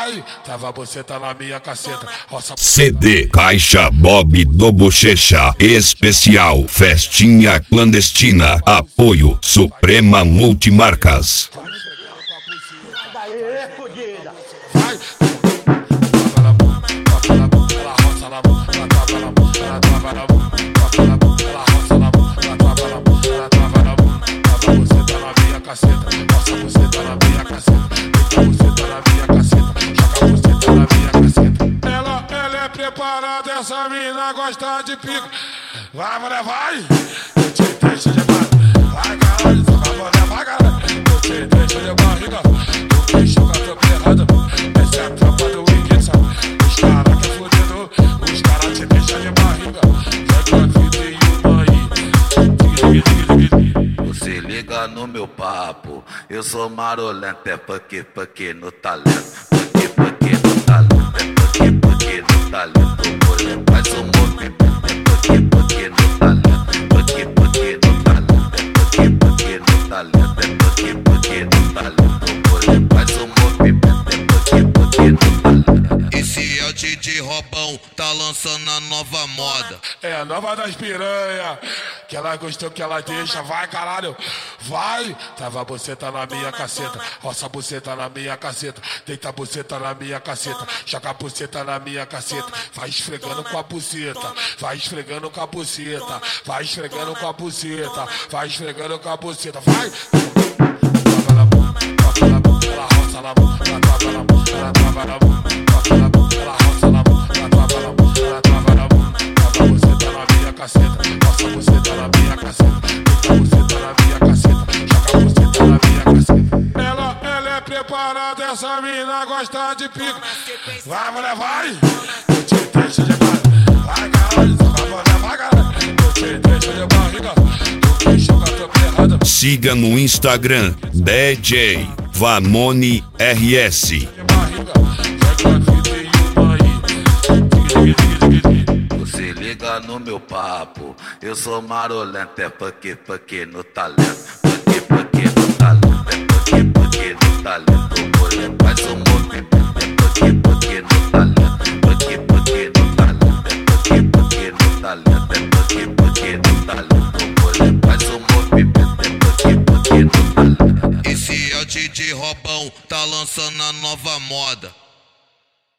vai, trava você tá na minha caceta. Roça CD Caixa Bob do Bochecha Especial Festinha Clandestina. Apoio Suprema Multimarcas. Daí, fodida. vai, trava na mão, ela roça na mão, ela trava na mão, ela trava na mão, ela roça na mão, ela trava na mão, ela trava na mão, trava você tá na minha caceta, roça você tá na minha caceta, deita você tá na minha caceta, joga você tá na minha caceta. Ela é preparada, essa mina gosta de pico. Vai, mulher, vai, eu te deixo de barriga. Vai, caralho, só vai, vai, caralho, eu te deixo de barriga. Tu que chuca, tô ferrado. Essa é a tropa do Wiki, sabe? Os caras que é fudido, os caras te deixam de barriga. Joga a vida e uma aí. Se liga no meu papo, eu sou marolento, é funk no talento. Funk no talento, é funk no talento. Mulher faz um movimento, é funk no talento. Funk no talento, é funk no talento. É funk no talento. Mulher faz um movimento, é funk no talento. Esse é o DJ Robão, tá lançando a nova moda. É a nova das piranha, que ela gostou que ela deixa. Vai, caralho, vai, trava você tá na minha caceta, roça você tá na minha caceta, deita você tá na minha caceta, joga você tá na minha caceta, vai esfregando com a buceta, vai esfregando com a buceta, vai esfregando com a buceta, vai esfregando com a buceta, vai, trava na mão, ela roça na mão, ela trava na mão, ela trava na mão, ela roça na mão, ela trava na mão, ela trava na mão, trava você tá na minha caceta, roça você tá na minha caceta, deita você tá na minha caceta, joga você tá na minha caceta. Ela é preparada, essa mina gosta de pico. Vai, mulher, vai, eu te deixo de barriga. Vai, caralho, só vai, caralho, eu te deixo de barriga. Tu que chuca, tô ferrado. Siga no Instagram DJ Vanoni RS. Se liga no meu papo, eu sou marolento, é funk no talento. Funk no talento, é funk no talento. Mulher faz um movimento, é funk no talento. Funk no talento, é funk no talento. É funk no talento. Mulher faz um movimento, é funk no talento. Esse é o DJ Robão, tá lançando a nova moda.